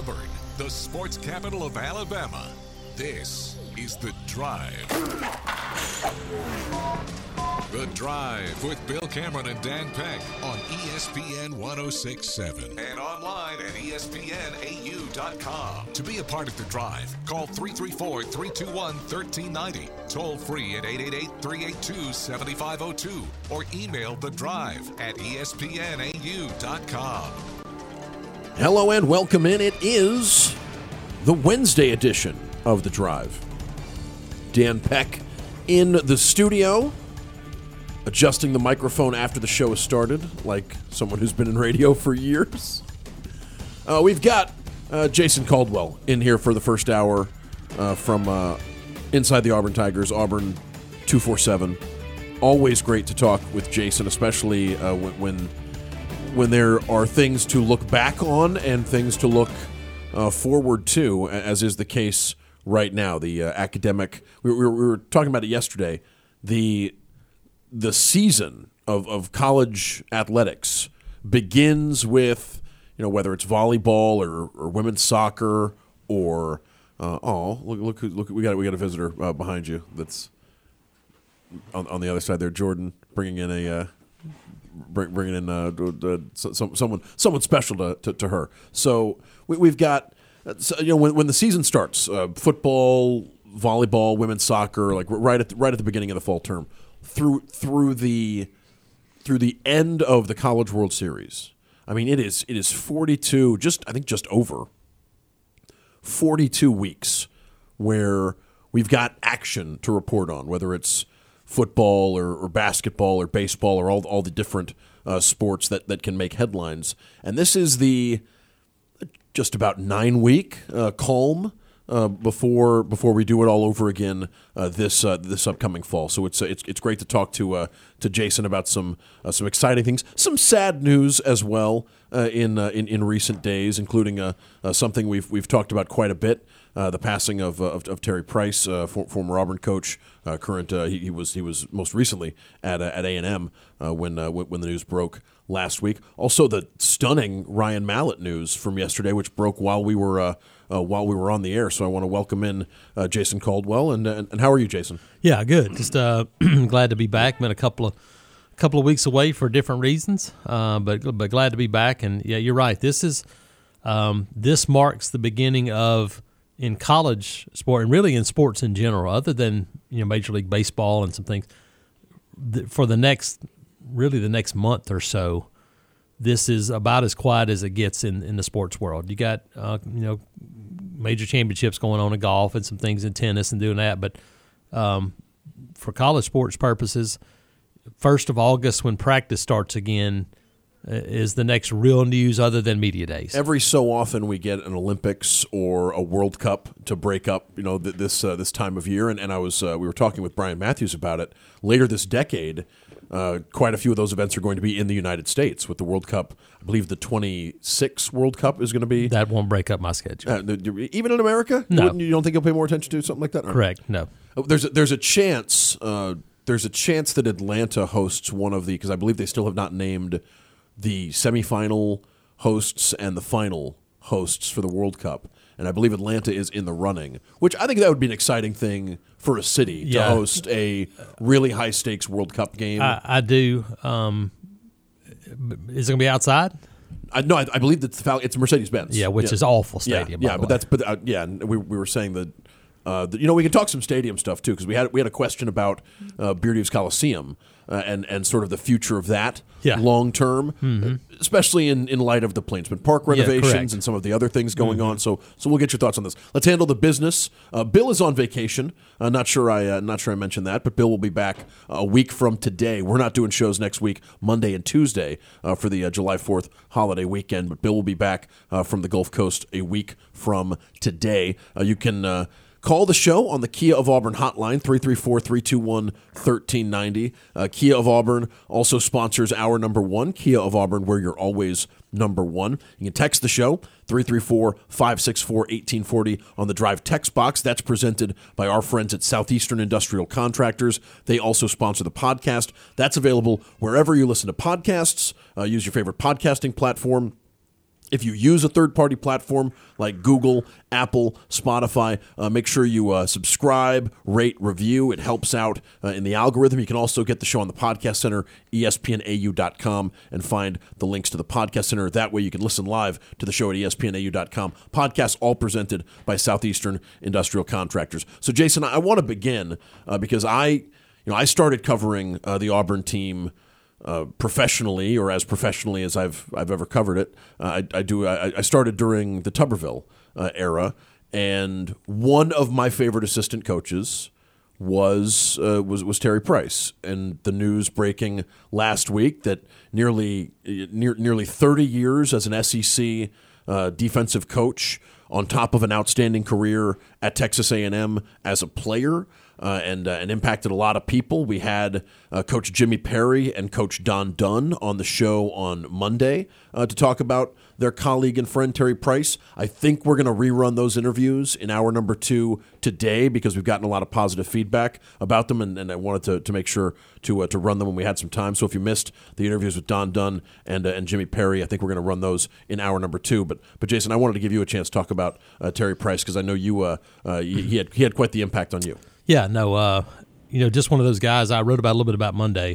Auburn, the sports capital of Alabama. This is The Drive. The Drive with Bill Cameron and Dan Peck on ESPN 106.7 and online at ESPNAU.com. To be a part of The Drive, call 334-321-1390, toll free at 888-382-7502, or email The Drive at ESPNAU.com. Hello and welcome in. It is the Wednesday edition of The Drive. Dan Peck in the studio, adjusting the microphone after the show has started, like someone who's been in radio for years. We've got Jason Caldwell in here for the first hour from Inside the Auburn Tigers, Auburn 247. Always great to talk with Jason, especially when there are things to look back on and things to look forward to, as is the case right now. The academic, we were talking about it yesterday, the season of college athletics begins with, whether it's volleyball or women's soccer or look we got a visitor behind you that's on the other side there, Jordan, bringing in someone special to her. So we've got when the season starts, football, volleyball, women's soccer, like right at the beginning of the fall term, through the end of the College World Series. I mean, it is 42, just over 42 weeks where we've got action to report on, whether it's football or basketball or baseball or all the different sports that can make headlines. And this is the just about 9-week calm before we do it all over again this upcoming fall. So it's great to talk to Jason about some exciting things, some sad news as well in recent days, including something we've talked about quite a bit. The passing of Terry Price, former Auburn coach, current he was most recently at A&M when the news broke last week. Also, the stunning Ryan Mallett news from yesterday, which broke while we were on the air. So I want to welcome in Jason Caldwell. And how are you, Jason? Yeah, good. Just glad to be back. Been a couple of weeks away for different reasons, but glad to be back. And yeah, you're right. This marks the beginning of, in college sport and really in sports in general, other than Major League Baseball and some things, for the next month or so, this is about as quiet as it gets in the sports world. You got major championships going on in golf and some things in tennis and doing that, but for college sports purposes, 1st of August when practice starts again is the next real news other than media days. Every so often we get an Olympics or a World Cup to break up, this time of year. And we were talking with Brian Matthews about it. Later this decade, quite a few of those events are going to be in the United States with the World Cup. I believe the 26 World Cup is going to be. That won't break up my schedule. Even in America? No. You don't think you'll pay more attention to something like that? Correct. No. There's a chance. There's a chance that Atlanta hosts one of the, because I believe they still have not named the semifinal hosts and the final hosts for the World Cup. And I believe Atlanta is in the running, which I think that would be an exciting thing for a city to host a really high-stakes World Cup game. I do. Is it going to be outside? No, I believe that it's Mercedes-Benz. Yeah, which is awful stadium. Yeah, we were saying that. We can talk some stadium stuff too, because we had a question about Beardy Coliseum and sort of the future of that long term, especially in light of the Plainsman Park renovations and some of the other things going on. So we'll get your thoughts on this. Let's handle the business. Bill is on vacation. Not sure I mentioned that, but Bill will be back a week from today. We're not doing shows next week, Monday and Tuesday, for the July 4th holiday weekend. But Bill will be back from the Gulf Coast a week from today. You can. Call the show on the Kia of Auburn hotline, 334-321-1390. Kia of Auburn also sponsors our number one, Kia of Auburn, where you're always number one. You can text the show, 334-564-1840 on the Drive text box. That's presented by our friends at Southeastern Industrial Contractors. They also sponsor the podcast. That's available wherever you listen to podcasts. Use your favorite podcasting platform. If you use a third-party platform like Google, Apple, Spotify, make sure you subscribe, rate, review. It helps out in the algorithm. You can also get the show on the Podcast Center, espnau.com, and find the links to the Podcast Center. That way you can listen live to the show at espnau.com. Podcasts all presented by Southeastern Industrial Contractors. So, Jason, I want to begin because I started covering the Auburn team professionally, or as professionally as I've ever covered it. I started during the Tuberville era, and one of my favorite assistant coaches was Terry Price. And the news breaking last week that nearly 30 years as an SEC defensive coach, on top of an outstanding career at Texas A&M as a player. And impacted a lot of people. We had Coach Jimmy Perry and Coach Don Dunn on the show on Monday to talk about their colleague and friend Terry Price. I think we're going to rerun those interviews in hour number 2 today because we've gotten a lot of positive feedback about them, and I wanted to make sure to run them when we had some time. So if you missed the interviews with Don Dunn and Jimmy Perry, I think we're going to run those in hour number 2. But Jason, I wanted to give you a chance to talk about Terry Price because I know he had quite the impact on you. Yeah, no, just one of those guys. I wrote about a little bit about Monday.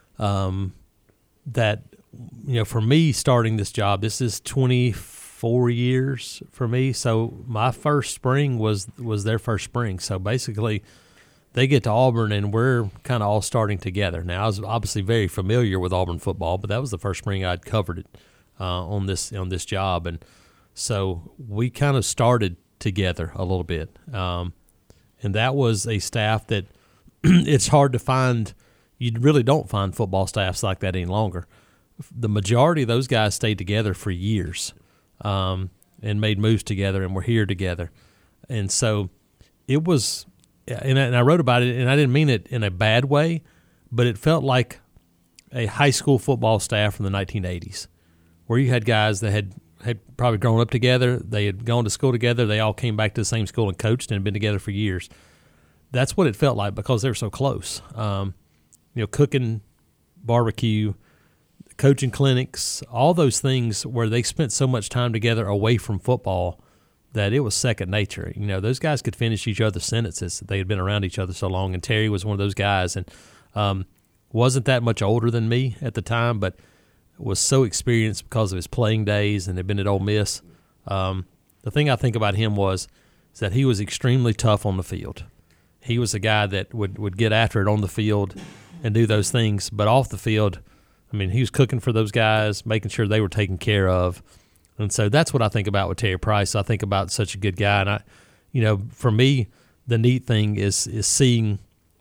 That for me starting this job, this is 24 years for me. So my first spring was their first spring. So basically, they get to Auburn and we're kind of all starting together. Now I was obviously very familiar with Auburn football, but that was the first spring I'd covered it on this job, and so we kind of started together a little bit. And that was a staff that it's hard to find. You really don't find football staffs like that any longer. The majority of those guys stayed together for years and made moves together and were here together. And so it was – and I wrote about it, and I didn't mean it in a bad way, but it felt like a high school football staff from the 1980s where you had guys that had probably grown up together. They had gone to school together. They all came back to the same school and coached and had been together for years. That's what it felt like because they were so close. Cooking, barbecue, coaching clinics, all those things where they spent so much time together away from football that it was second nature. Those guys could finish each other's sentences. They had been around each other so long, and Terry was one of those guys. And wasn't that much older than me at the time, but was so experienced because of his playing days and had been at Ole Miss. The thing I think about him is that he was extremely tough on the field. He was a guy that would get after it on the field and do those things, but off the field, he was cooking for those guys, making sure they were taken care of. And so that's what I think about with Terry Price. I think about such a good guy. And for me, the neat thing is seeing,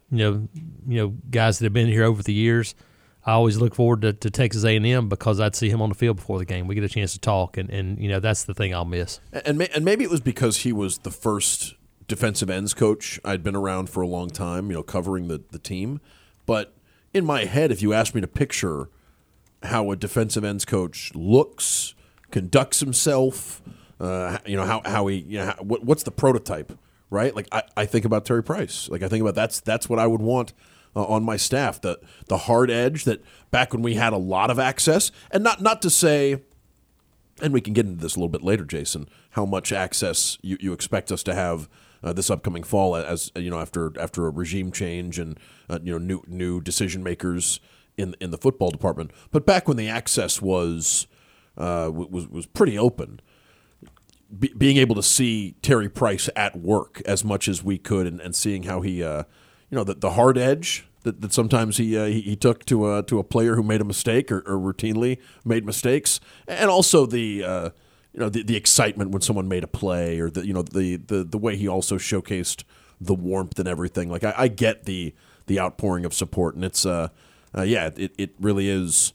guys that have been here over the years. I always look forward to Texas A&M because I'd see him on the field before the game. We get a chance to talk, and that's the thing I'll miss. And maybe it was because he was the first defensive ends coach I'd been around for a long time, covering the team. But in my head, if you asked me to picture how a defensive ends coach looks, conducts himself, how he, what's the prototype, right? Like I think about Terry Price. Like I think about that's what I would want on my staff, the hard edge that back when we had a lot of access, and not to say, and we can get into this a little bit later, Jason, how much access you expect us to have this upcoming fall, as after a regime change and new decision makers in the football department. But back when the access was pretty open, being able to see Terry Price at work as much as we could, and seeing how he the hard edge that sometimes he took to a player who made a mistake or routinely made mistakes, and also the excitement when someone made a play, or the way he also showcased the warmth and everything. Like I get the outpouring of support, and it's it really is.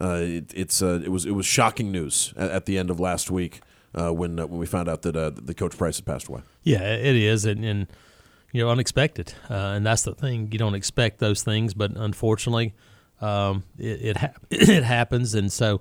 It was shocking news at the end of last week when we found out that the Coach Price had passed away. Yeah, it is, and unexpected, and that's the thing. You don't expect those things, but unfortunately, it happens. And so,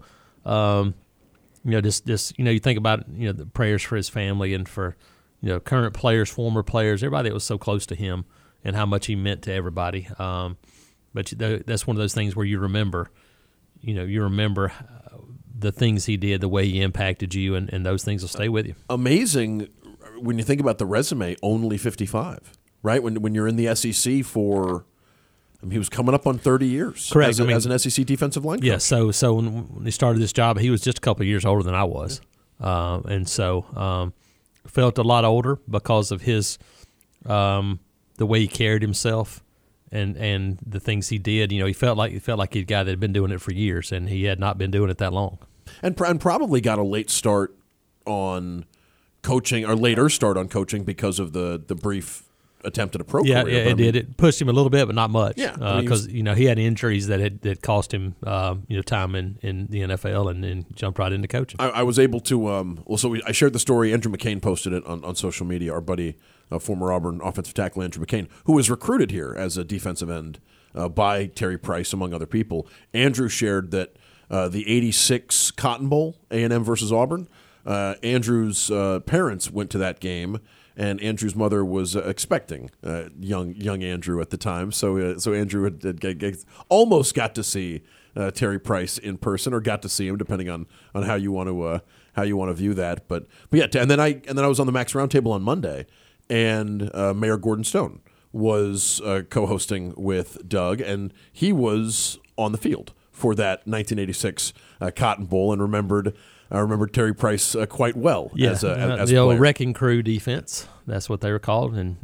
just you think about the prayers for his family and for current players, former players, everybody that was so close to him, and how much he meant to everybody. But that's one of those things where you remember the things he did, the way he impacted you, and those things will stay with you. Amazing when you think about the resume, only 55, right? When you're in the SEC for, he was coming up on 30 years. Correct. As an SEC defensive line coach. Yeah, so when he started this job, he was just a couple of years older than I was. And so felt a lot older because of his the way he carried himself and the things he did. He felt like he's a guy that had been doing it for years, and he had not been doing it that long. And probably got a late start on coaching, or later start on coaching because of the brief attempt at a pro career. Yeah, it did. It pushed him a little bit, but not much. Yeah, because he had injuries that cost him time in the NFL, and then jumped right into coaching. I was able to. I shared the story. Andrew McCain posted it on social media. Our buddy, former Auburn offensive tackle Andrew McCain, who was recruited here as a defensive end by Terry Price, among other people. Andrew shared that the '86 Cotton Bowl, A&M versus Auburn. Andrew's parents went to that game. And Andrew's mother was expecting young Andrew at the time, so Andrew had almost got to see Terry Price in person, or got to see him, depending on how you want to view that. But yeah, and then I was on the Max Roundtable on Monday, and Mayor Gordon Stone was co-hosting with Doug, and he was on the field for that 1986 Cotton Bowl, and I remember Terry Price quite well. Yeah, as the old wrecking crew defense. That's what they were called, and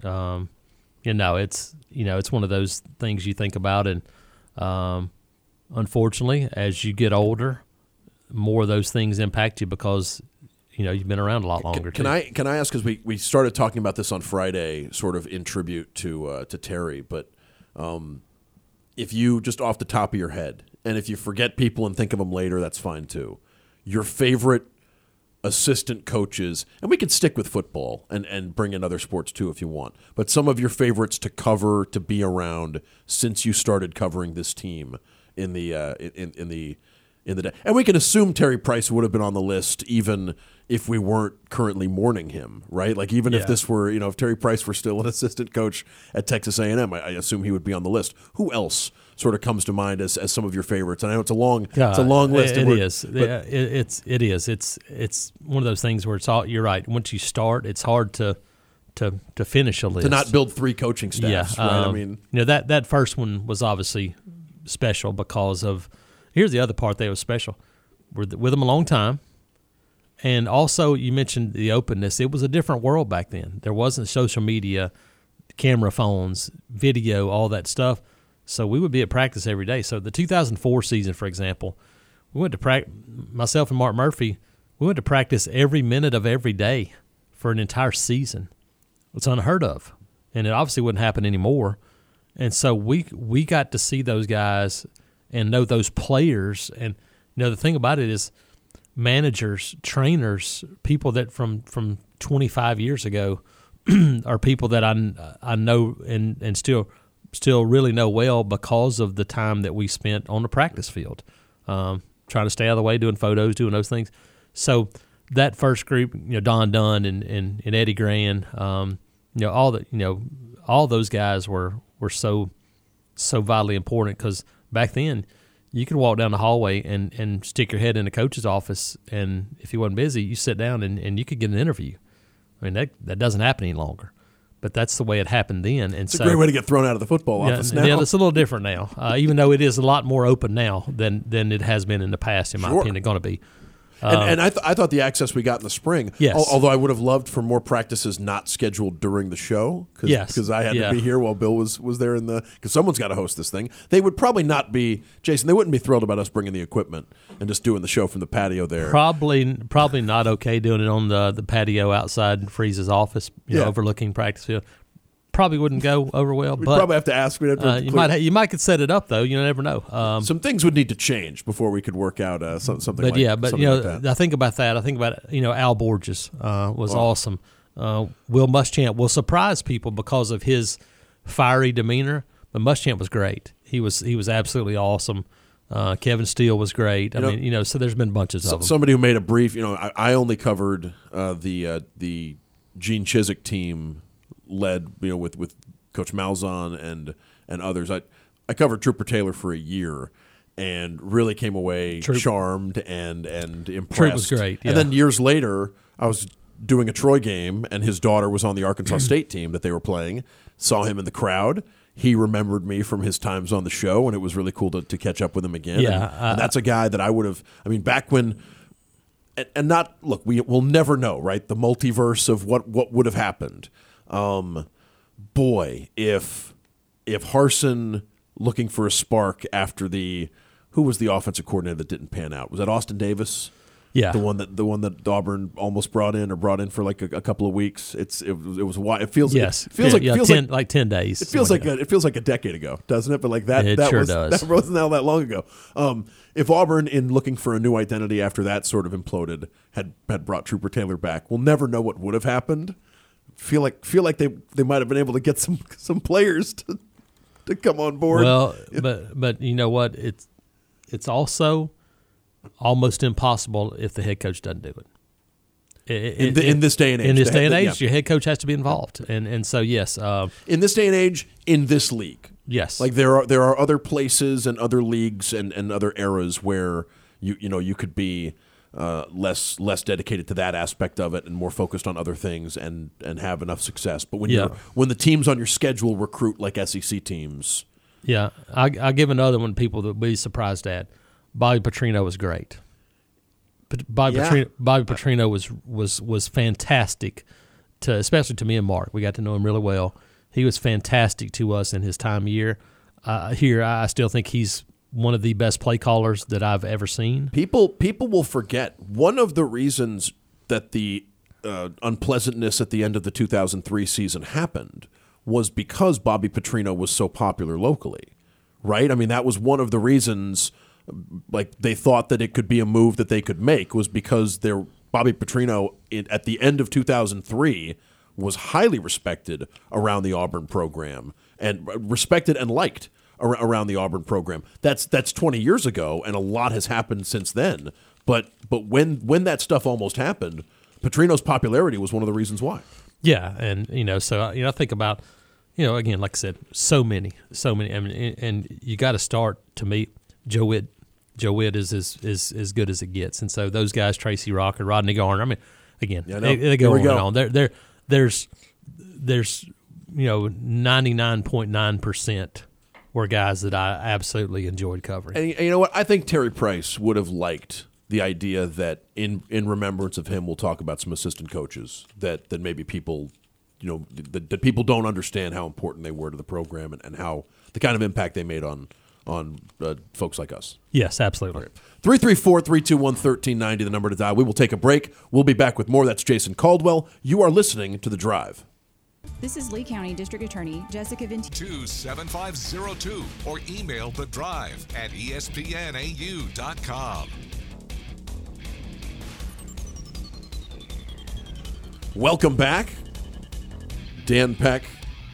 it's one of those things you think about, and unfortunately, as you get older, more of those things impact you because you've been around a lot longer. Can I ask, because we started talking about this on Friday, sort of in tribute to Terry, but if you just off the top of your head, and if you forget people and think of them later, that's fine too. Your favorite assistant coaches, and we could stick with football and bring in other sports too if you want, but some of your favorites to cover, to be around since you started covering this team in the day. And we can assume Terry Price would have been on the list even if we weren't currently mourning him, right? Like even if this were, if Terry Price were still an assistant coach at Texas A&M, I assume he would be on the list. Who else sort of comes to mind as some of your favorites? And I know it's a long list. It is. It's one of those things where it's all. You're right. Once you start, it's hard to finish a list. To not build three coaching staffs, right? I mean, that first one was obviously special because of. Here's the other part that was special. We're with them a long time. And also, you mentioned the openness. It was a different world back then. There wasn't social media, camera phones, video, all that stuff. So we would be at practice every day. So the 2004 season, for example, we went to practice. Myself and Mark Murphy, we went to practice every minute of every day for an entire season. It's unheard of, and it obviously wouldn't happen anymore. And so we got to see those guys and know those players. And the thing about it is, managers, trainers, people that from 25 years ago are people that I know and still really know well because of the time that we spent on the practice field, trying to stay out of the way, doing photos, doing those things. So that first group, Don Dunn and Eddie Gran, all those guys were so vitally important, because back then you could walk down the hallway and stick your head in the coach's office, and if he wasn't busy, you sit down and you could get an interview. I mean, that doesn't happen any longer. But that's the way it happened then. And it's a great way to get thrown out of the football office now. Yeah, it's a little different now, even though it is a lot more open now than it has been in the past, in my opinion, going to be. And I thought the access we got in the spring, yes. Although I would have loved for more practices not scheduled during the show, because I had to be here while Bill was there because someone's got to host this thing. They would probably not be, Jason, they wouldn't be thrilled about us bringing the equipment and just doing the show from the patio there. Probably not okay doing it on the patio outside Freeze's office, overlooking practice field. Probably wouldn't go over well. We'd but probably have to ask. You might could set it up though. You never know. Some things would need to change before we could work out something. But like that. I think about that. I think about Al Borges was awesome. Will Muschamp will surprise people because of his fiery demeanor, but Muschamp was great. He was absolutely awesome. Kevin Steele was great. So there's been bunches of them. Somebody who made a brief. I only covered the Gene Chizik team. Led with Coach Malzahn and others. I covered Trooper Taylor for a year, and really came away charmed and impressed. Troop was great. Yeah. And then years later, I was doing a Troy game, and his daughter was on the Arkansas State team that they were playing. Saw him in the crowd. He remembered me from his times on the show, and it was really cool to catch up with him again. Yeah, and that's a guy that I would have. I mean, back when. And not look, we'll never know, right? The multiverse of what would have happened. Boy, if Harsin looking for a spark after who was the offensive coordinator that didn't pan out? Was that Austin Davis? Yeah, the one that Auburn almost brought in for like a couple of weeks. It was why it feels like 10 days. It feels like a decade ago, doesn't it? But like that, it that sure was does. That wasn't all that long ago. If Auburn, in looking for a new identity after that sort of imploded, had brought Trooper Taylor back, we'll never know what would have happened. Feel like they might have been able to get some players to come on board. Well, but you know what? It's also almost impossible if the head coach doesn't do it. In this day and age. In this day and age, your head coach has to be involved, and so yes. In this day and age, in this league, yes. Like there are other places and other leagues and other eras where you could be less dedicated to that aspect of it and more focused on other things and have enough success. But when the teams on your schedule recruit like SEC teams, I give another one people that would be surprised at. Bobby Petrino was great. Bobby Petrino was fantastic, especially to me and Mark. We got to know him really well. He was fantastic to us in his time here. I still think he's one of the best play callers that I've ever seen. People will forget one of the reasons that the unpleasantness at the end of the 2003 season happened was because Bobby Petrino was so popular locally, right? I mean, that was one of the reasons. Like they thought that it could be a move that they could make was because Bobby Petrino at the end of 2003 was highly respected around the Auburn program and respected and liked around the Auburn program. That's 20 years ago, and a lot has happened since then. But when that stuff almost happened, Petrino's popularity was one of the reasons why. Yeah, and I think about again, like I said, so many. I mean, and you got to start to meet. Joe Witt is as good as it gets, and so those guys, Tracy Rocker, Rodney Garner. I mean, again, they go on. There's 99.9% were guys that I absolutely enjoyed covering. And you know what? I think Terry Price would have liked the idea that in remembrance of him, we'll talk about some assistant coaches that maybe people, that people don't understand how important they were to the program and how the kind of impact they made on folks like us. Yes, absolutely. 334-321-1390, the number to dial. We will take a break. We'll be back with more. That's Jason Caldwell. You are listening to The Drive. This is Lee County District Attorney Jessica Vinti. 27502 or email The Drive at espnau.com. Welcome back. Dan Peck,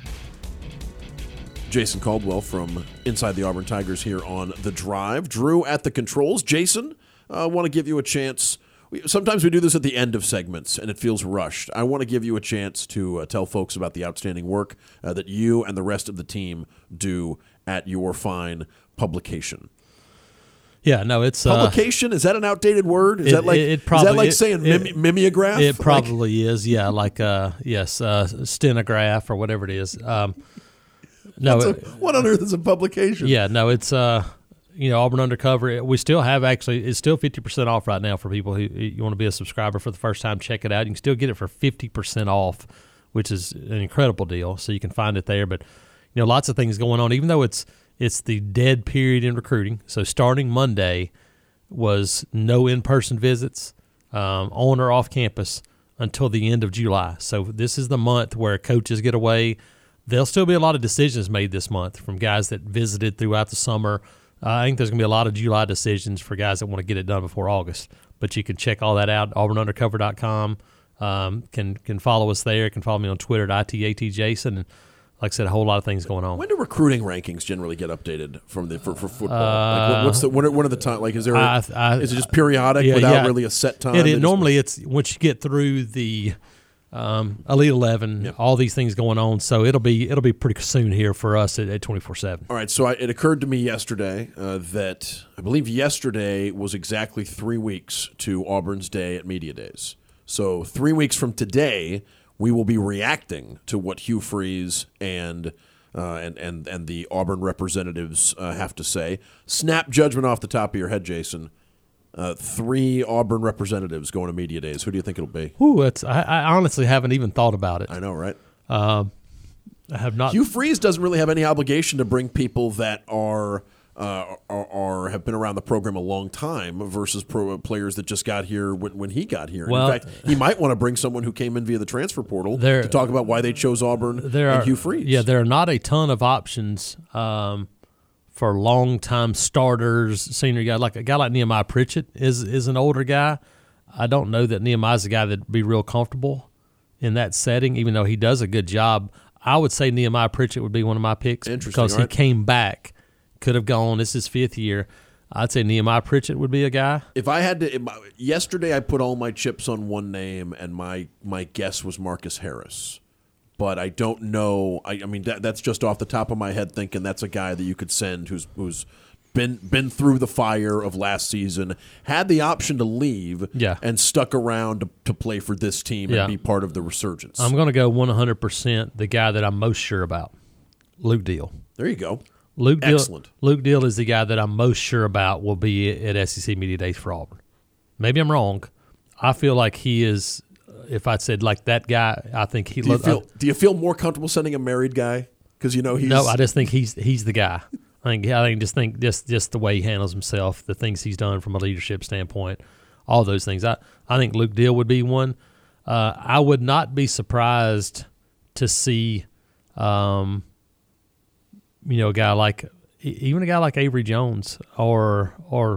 Jason Caldwell from Inside the Auburn Tigers here on The Drive. Drew at the controls. Jason, I want to give you a chance. Sometimes we do this at the end of segments, and it feels rushed. I want to give you a chance to tell folks about the outstanding work that you and the rest of the team do at your fine publication. Yeah, no, it's publication. Is that an outdated word? Is that like saying mimeograph? It probably is. Yeah, like stenograph or whatever it is. No, what on earth is a publication? Yeah, no, it's Auburn Undercover. We still have it's still 50% off right now for people who you want to be a subscriber for the first time. Check it out. You can still get it for 50% off, which is an incredible deal. So you can find it there. But lots of things going on. Even though it's the dead period in recruiting. So starting Monday was no in-person visits on or off campus until the end of July. So this is the month where coaches get away. There'll still be a lot of decisions made this month from guys that visited throughout the summer. I think there's going to be a lot of July decisions for guys that want to get it done before August. But you can check all that out, auburnundercover.com. Can follow us there. Can follow me on Twitter at ITATJason. And like I said, a whole lot of things going on. When do recruiting rankings generally get updated for football? What are the time? Like, is it just periodic without really a set time? Normally, it's once you get through the Elite 11, all these things going on. So it'll be pretty soon here for us at 24/7. All right, so it occurred to me yesterday that I believe yesterday was exactly 3 weeks to Auburn's day at Media Days. So 3 weeks from today, we will be reacting to what Hugh Freeze and the Auburn representatives have to say. Snap judgment off the top of your head, Jason. 3 Auburn representatives going to Media Days. Who do you think it'll be? Ooh, I honestly haven't even thought about it. I know, right? I have not. Hugh Freeze doesn't really have any obligation to bring people that are have been around the program a long time versus players that just got here when he got here. Well, in fact, he might want to bring someone who came in via the transfer portal to talk about why they chose Auburn and Hugh Freeze. Yeah, there are not a ton of options for long-time starters, senior guy. Like a guy like Nehemiah Pritchett is an older guy. I don't know that Nehemiah's a guy that'd be real comfortable in that setting, even though he does a good job. I would say Nehemiah Pritchett would be one of my picks because he came back, could have gone. This is his 5th year. I'd say Nehemiah Pritchett would be a guy. If I had to, yesterday I put all my chips on one name, and my guess was Marcus Harris. But I don't know. I mean, that's just off the top of my head thinking that's a guy that you could send who's been through the fire of last season, had the option to leave, and stuck around to play for this team and be part of the resurgence. I'm going to go 100% the guy that I'm most sure about, Luke Deal. There you go. Excellent. Luke Deal is the guy that I'm most sure about will be at SEC Media Days for Auburn. Maybe I'm wrong. I feel like he is. If I said like that guy, I think he. Do you feel more comfortable sending a married guy because he's? No, I just think he's the guy. I think just the way he handles himself, the things he's done from a leadership standpoint, all those things. I think Luke Deal would be one. I would not be surprised to see, a guy like Avery Jones or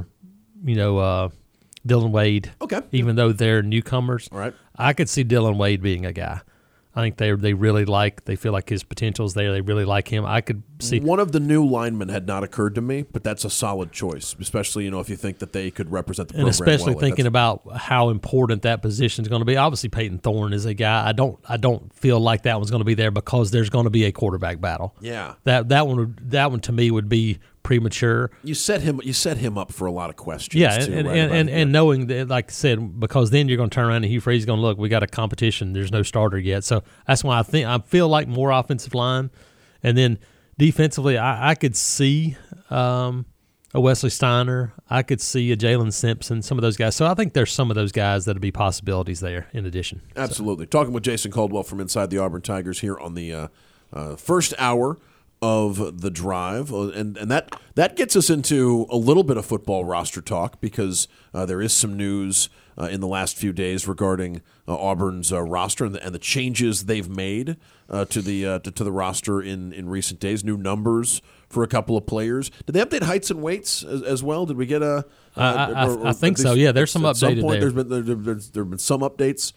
Dylan Wade. Okay. Even though they're newcomers. All right. I could see Dylan Wade being a guy. I think they feel like his potential's there. They really like him. I could see one of the new linemen had not occurred to me, but that's a solid choice, especially if you think that they could represent the program. And especially well. thinking about how important that position is going to be. Obviously, Peyton Thorne is a guy. I don't feel like that one's going to be there because there's going to be a quarterback battle. Yeah, that one to me would be premature. You set him up for a lot of questions. Yeah, too, and knowing that, like I said, because then you're going to turn around and Hugh Freeze is going to look. We got a competition. There's no starter yet, so that's why I feel like more offensive line, and then defensively, I could see a Wesley Steiner. I could see a Jalen Simpson. Some of those guys. So I think there's some of those guys that'll be possibilities there. In addition, absolutely. Talking with Jason Caldwell from Inside the Auburn Tigers here on the first hour of the drive, and that gets us into a little bit of football roster talk because there is some news in the last few days regarding Auburn's roster and the changes they've made to the roster in recent days. New numbers for a couple of players. Did they update heights and weights as well? Did we get a? I think so. Yeah, there's some updated there. There've been some updates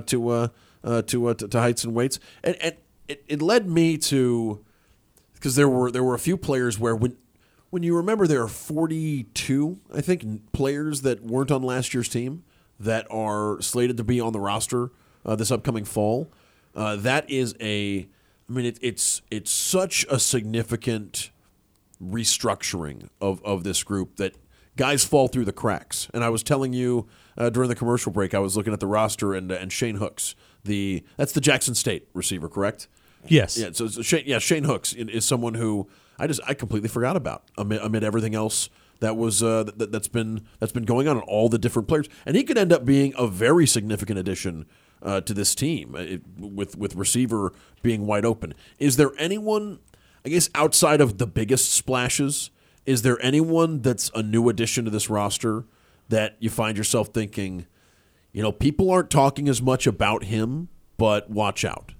to heights and weights, and it led me to. Because there were a few players where when you remember there are 42, I think, players that weren't on last year's team that are slated to be on the roster this upcoming fall. That is it's such a significant restructuring of this group that guys fall through the cracks. And I was telling you during the commercial break, I was looking at the roster and Shane Hooks, that's the Jackson State receiver, correct? Yes. Yeah. So Shane Hooks is someone who I completely forgot about amid everything else that was that's been going on and all the different players, and he could end up being a very significant addition to this team with receiver being wide open. Is there anyone, I guess, outside of the biggest splashes? Is there anyone that's a new addition to this roster that you find yourself thinking, people aren't talking as much about him, but watch out?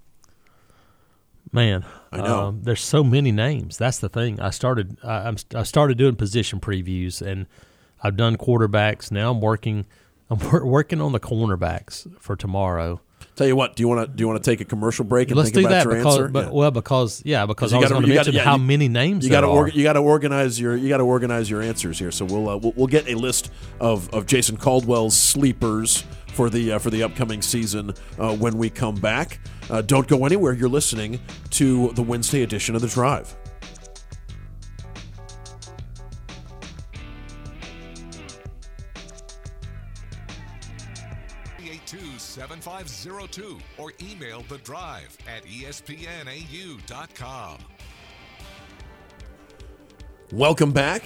Man, I know there's so many names. That's the thing. I started doing position previews, and I've done quarterbacks. Now I'm working on the cornerbacks for tomorrow. Tell you what, do you want to take a commercial break and Let's think about your because, answer? Because I was going to mention how many names you got to organize your answers here. So we'll get a list of Jason Caldwell's sleepers for the upcoming season when we come back. Don't go anywhere. You're listening to the Wednesday edition of The Drive. 7502 or email The Drive at espnau.com. Welcome back.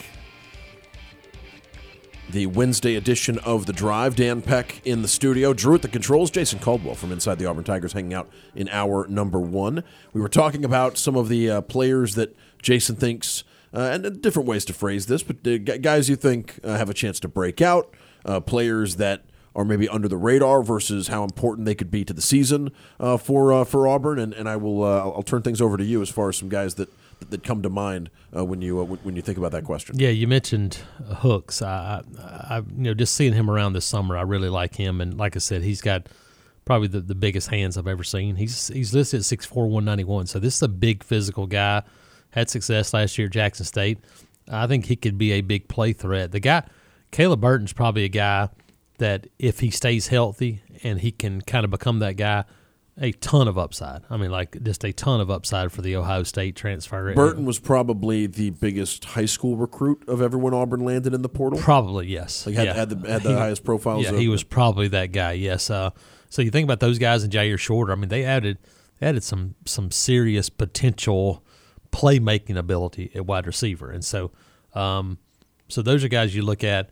The Wednesday edition of The Drive. Dan Peck in the studio. Drew at the controls. Jason Caldwell from Inside the Auburn Tigers hanging out in hour number 1. We were talking about some of the players that Jason thinks, and different ways to phrase this, but guys you think have a chance to break out, players that are maybe under the radar versus how important they could be to the season for Auburn. And I'll turn things over to you as far as some guys that come to mind when you think about that question. Yeah, you mentioned Hooks. I just seeing him around this summer, I really like him. And like I said, he's got probably the biggest hands I've ever seen. He's listed at 6'4", 191. So this is a big physical guy. Had success last year at Jackson State. I think he could be a big play threat. The guy, Caleb Burton's probably a guy that if he stays healthy and he can kind of become that guy, a ton of upside. I mean, like just a ton of upside for the Ohio State transfer. Burton was probably the biggest high school recruit of everyone Auburn landed in the portal? Probably, yes. Like had the highest profiles? Yeah, he was probably that guy, yes. So you think about those guys and Jair Shorter, I mean, they added some serious potential playmaking ability at wide receiver. And so those are guys you look at.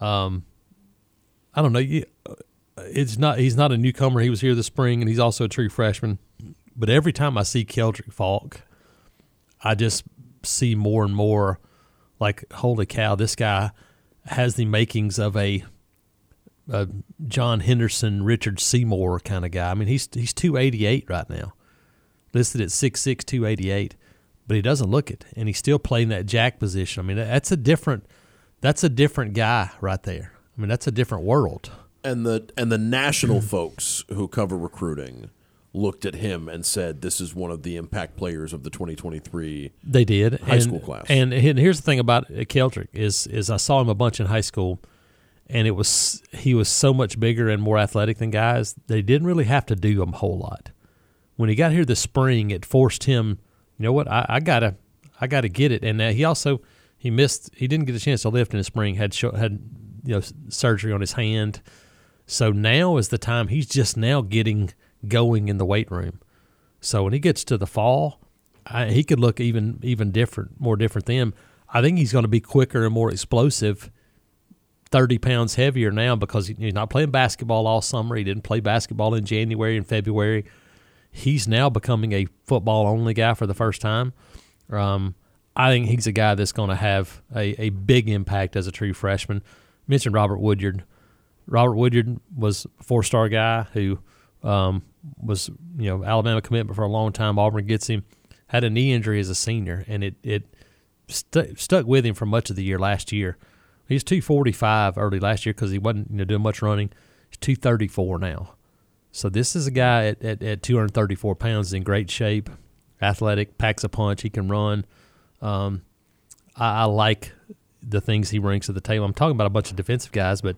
I don't know. He's not a newcomer. He was here this spring, and he's also a true freshman. But every time I see Keldrick Falk, I just see more and more like, holy cow, this guy has the makings of a John Henderson, Richard Seymour kind of guy. I mean, he's 288 right now, listed at 6'6", 288, but he doesn't look it, and he's still playing that jack position. I mean, that's a different guy right there. I mean, that's a different world. And the national folks who cover recruiting looked at him and said, "This is one of the impact players of the 2023." They did high school class. And here's the thing about Keldrick is I saw him a bunch in high school, and he was so much bigger and more athletic than guys. They didn't really have to do a whole lot. When he got here this spring, it forced him. You know what? I gotta get it. And he didn't get a chance to lift in the spring. Had surgery on his hand. So now is the time. He's just now getting going in the weight room. So when he gets to the fall, he could look even different, more different than him. I think he's going to be quicker and more explosive, 30 pounds heavier now because he's not playing basketball all summer. He didn't play basketball in January and February. He's now becoming a football-only guy for the first time. I think he's a guy that's going to have a big impact as a true freshman. Mentioned Robert Woodyard. Robert Woodyard was a 4-star guy who was Alabama commitment for a long time. Auburn gets him. Had a knee injury as a senior, and it stuck with him for much of the year last year. He was 245 early last year because he wasn't doing much running. He's 234 now. So this is a guy at 234 pounds in great shape, athletic, packs a punch. He can run. I like the things he brings to the table. I'm talking about a bunch of defensive guys, but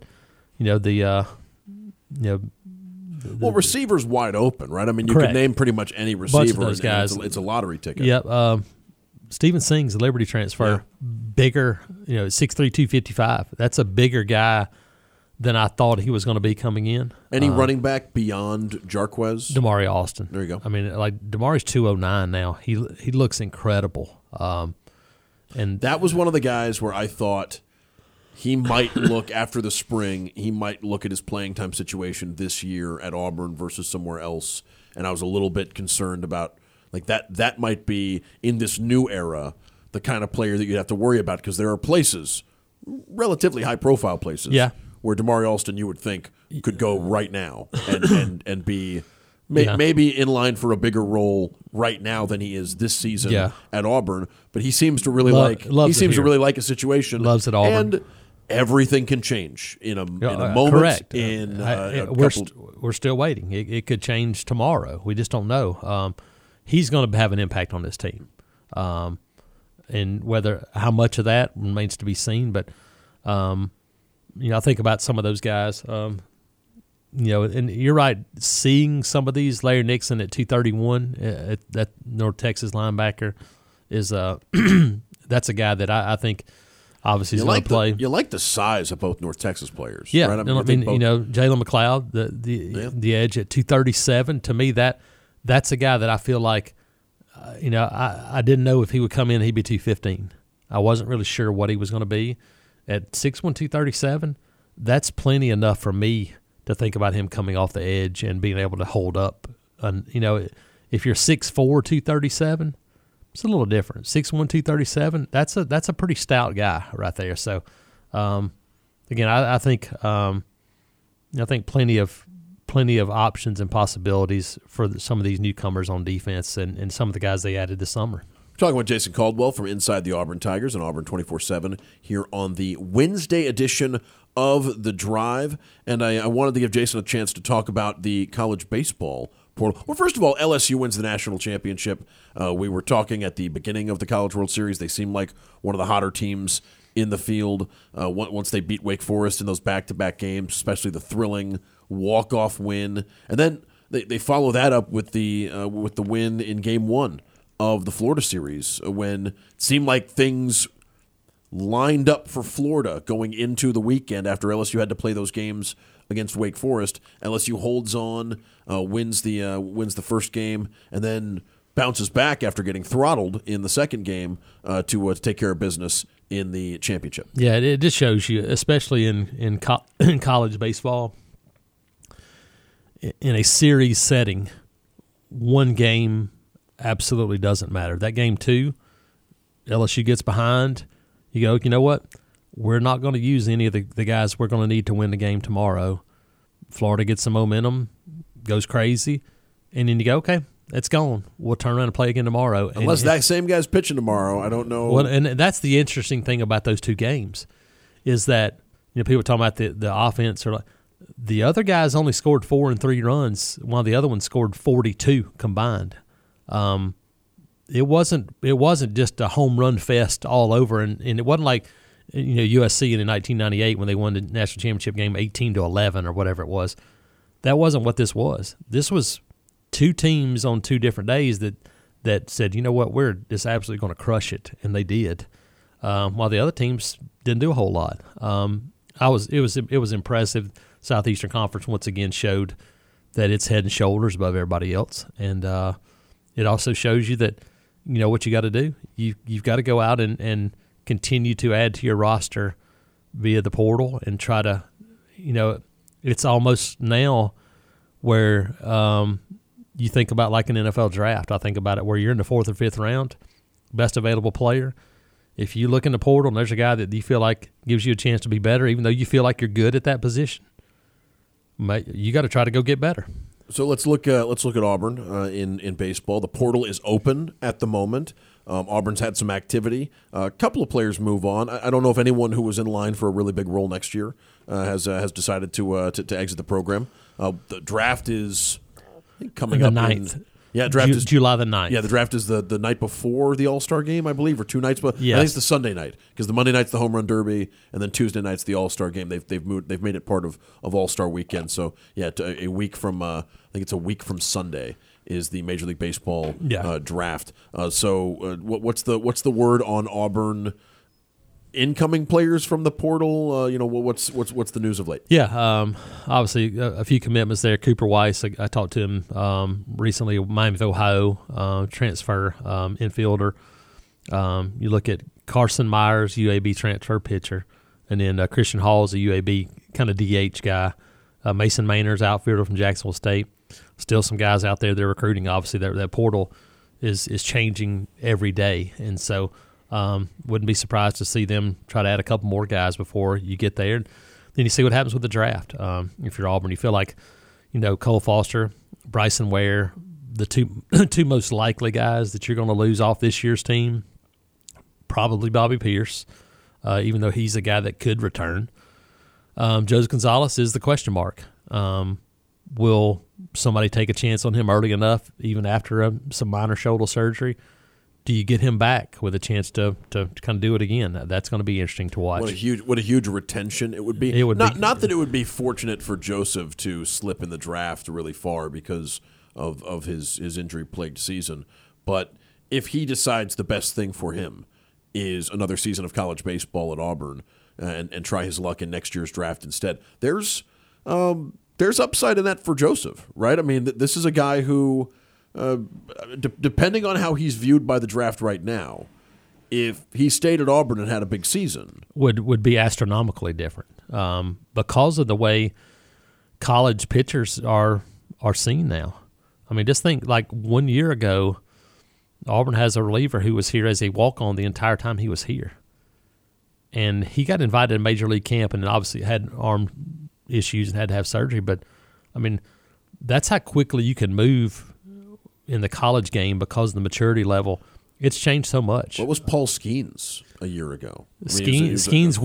receivers wide open, right? I mean, you correct. Could name pretty much any receiver. Those guys. It's a lottery ticket. Yep. Steven Singh's a Liberty transfer, bigger, 6'3", 255. That's a bigger guy than I thought he was going to be coming in. Any running back beyond Jarquez? Damari Austin. There you go. I mean, like Damari's 209 now. He looks incredible. And that was one of the guys where I thought he might look after the spring. He might look at his playing time situation this year at Auburn versus somewhere else, and I was a little bit concerned about like that might be in this new era the kind of player that you'd have to worry about because there are places, relatively high profile places, where Damari Alston you would think could go right now and be maybe in line for a bigger role right now than he is this season at Auburn. But he seems to really really like a situation. Loves at Auburn. And everything can change in a moment. Correct. We're still waiting. It could change tomorrow. We just don't know. He's going to have an impact on this team, and how much of that remains to be seen. But I think about some of those guys. and you're right. Seeing some of these, Larry Nixon at 231, that North Texas linebacker is that's a guy that I think obviously is going to play. You like the size of both North Texas players, yeah. Right? I mean Jalen McLeod, the edge at 237. To me, that's a guy that I feel like, I didn't know if he would come in, he'd be 215. I wasn't really sure what he was going to be at 6'1", 237. That's plenty enough for me to think about him coming off the edge and being able to hold up. And, if you're 6'4", 237, it's a little different. 6'1", 237, that's a pretty stout guy right there. So, again, I think plenty of options and possibilities for some of these newcomers on defense and some of the guys they added this summer. Talking with Jason Caldwell from Inside the Auburn Tigers and Auburn 24/7 here on the Wednesday edition of The Drive. And I wanted to give Jason a chance to talk about the college baseball portal. Well, first of all, LSU wins the national championship. We were talking at the beginning of the College World Series. They seemed like one of the hotter teams in the field once they beat Wake Forest in those back-to-back games, especially the thrilling walk-off win. And then they follow that up with the win in Game 1 of the Florida series, when it seemed like things lined up for Florida going into the weekend after LSU had to play those games against Wake Forest. LSU holds on, wins the first game, and then bounces back after getting throttled in the second game to take care of business in the championship. Yeah, it just shows you, especially in college baseball, in a series setting, one game absolutely doesn't matter. That game 2, LSU gets behind. You go, you know what? We're not going to use any of the guys we're going to need to win the game tomorrow. Florida gets some momentum, goes crazy, and then you go, okay, it's gone. We'll turn around and play again tomorrow. Unless that same guy's pitching tomorrow, I don't know. Well, and that's the interesting thing about those two games is that people talking about the offense, or like, the other guys only scored 4 and 3 runs, while the other one scored 42 combined. It wasn't just a home run fest all over, and it wasn't like USC in 1998 when they won the national championship game 18-11 or whatever it was. That wasn't what this was. This was two teams on 2 different days that said, you know what, we're just absolutely going to crush it, and they did. While the other teams didn't do a whole lot. It was impressive. Southeastern Conference once again showed that it's head and shoulders above everybody else, and it also shows you that what you got to do. You've got to go out and continue to add to your roster via the portal and try to, it's almost now where you think about like an NFL draft. I think about it where you're in the 4th or 5th round, best available player. If you look in the portal and there's a guy that you feel like gives you a chance to be better, even though you feel like you're good at that position, you got to try to go get better. So let's look at Auburn in baseball. The portal is open at the moment. Auburn's had some activity. A couple of players move on. I don't know if anyone who was in line for a really big role next year has decided to exit the program. The draft is coming up 9th. Draft is July the 9th. Yeah, the draft is the night before the All-Star game, I believe, or 2 nights. But yes. I think it's the Sunday night because the Monday night's the Home Run Derby, and then Tuesday night's the All-Star game. They've made it part of All-Star weekend. So yeah, a week from I think it's a week from Sunday is the Major League Baseball draft. So what's the word on Auburn incoming players from the portal? What's the news of late? Yeah, obviously a few commitments there. Cooper Weiss, I talked to him recently. Miami of Ohio transfer infielder. You look at Carson Myers, UAB transfer pitcher, and then Christian Hall's a UAB kind of DH guy. Mason Maynard's outfielder from Jacksonville State. Still some guys out there they're recruiting. Obviously, that portal is changing every day, and so wouldn't be surprised to see them try to add a couple more guys before you get there. Then you see what happens with the draft. If you're Auburn, you feel like Cole Foster, Bryson Ware, the two most likely guys that you're going to lose off this year's team. Probably Bobby Pierce, even though he's a guy that could return. Jose Gonzalez is the question mark. Will somebody take a chance on him early enough, even after some minor shoulder surgery? do you get him back with a chance to kind of do it again? That's going to be interesting to watch. What a huge retention it would be. Not that it would be fortunate for Joseph to slip in the draft really far because of his injury-plagued season, but if he decides the best thing for him is another season of college baseball at Auburn and try his luck in next year's draft instead, there's upside in that for Joseph, right? I mean, this is a guy who, depending on how he's viewed by the draft right now, if he stayed at Auburn and had a big season, would be astronomically different because of the way college pitchers are seen now. I mean, just think, like 1 year ago, Auburn has a reliever who was here as a walk-on the entire time he was here. And he got invited to Major League camp and obviously had arm issues and had to have surgery. But, I mean, that's how quickly you can move in the college game because of the maturity level. It's changed so much. What was Paul Skeens a year ago? Skeens